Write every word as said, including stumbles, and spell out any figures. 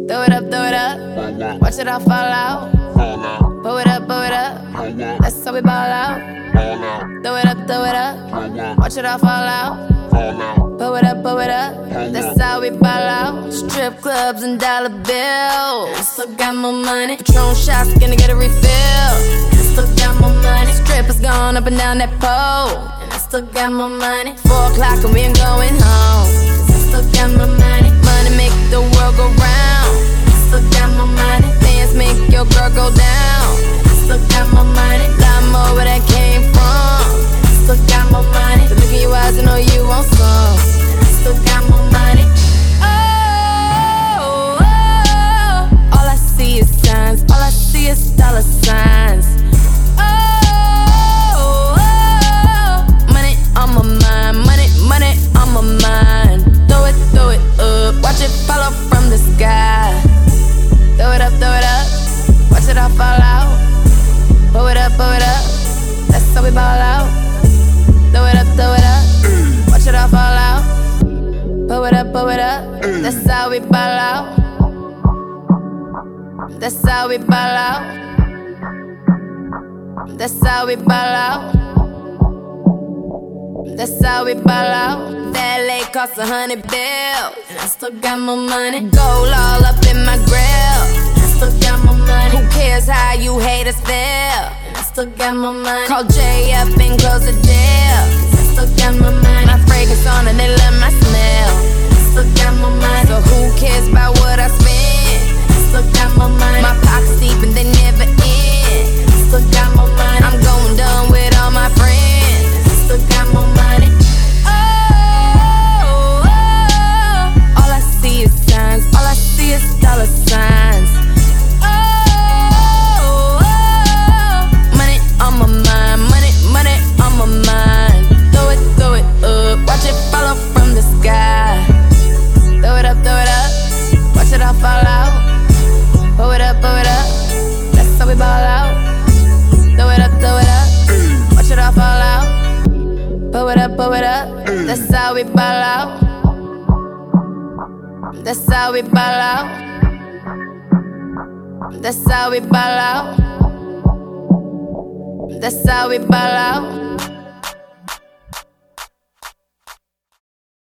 Throw it up, throw it up. Watch it all fall out. Pull it up, pull it up. That's how we ball out. Throw it up, throw it up. Watch it all fall out. Pull it up, pull it up. That's how we ball out. Strip clubs and dollar bills. Still got more money. Patron shots, gonna get a refill. Still got more money. Strippers going up and down that pole. And I still got more money. Four o'clock and we ain't going home. Cause I still got more money. Money make the world go round. I still got more money. Dance make your girl go down. I still got more money. Lot more where that came from. I still got more money. The look in your eyes, I know you want some. I still got more money. Oh, oh, all I see is signs. All I see is dollar signs. Oh, oh, money on my mind. Money, money on my mind. Throw it, throw it up. Watch it fall off from the sky. Throw it up, throw it up. Watch it all fall out. Pull it up, pull it up. That's how we ball out. Throw it up, throw it up. Watch it all fall out. Pull it up, pull it up. That's how we ball out. That's how we ball out. That's how we ball out. That's how we ball out. That lake cost a hundred bills. And I still got more money. Gold all up in my grill. And I still got more money. Who cares how you haters feel? And I still got more money. Call Jay up and close the deal. Cause I still got more money. My fragrance on and they love my smell. I still got more money. So who cares about what I spend? I still got more money. My pockets deep and they never end. I still got more money. I'm going done with all my friends. I still got more money. Oh, oh, all I see is signs. All I see is dollar signs. Oh, oh, money on my mind. Money, money on my mind. Throw it, throw it up. Watch it fall off from the sky. Throw it up, throw it up. Watch it all fall out. Pull it up, pull it up. That's how we ball out. Throw it up, throw it up. Watch it all fall out. Pull it up, pull it up. That's how we ball out. That's how we ball out. That's how we ball out. That's how we ball out.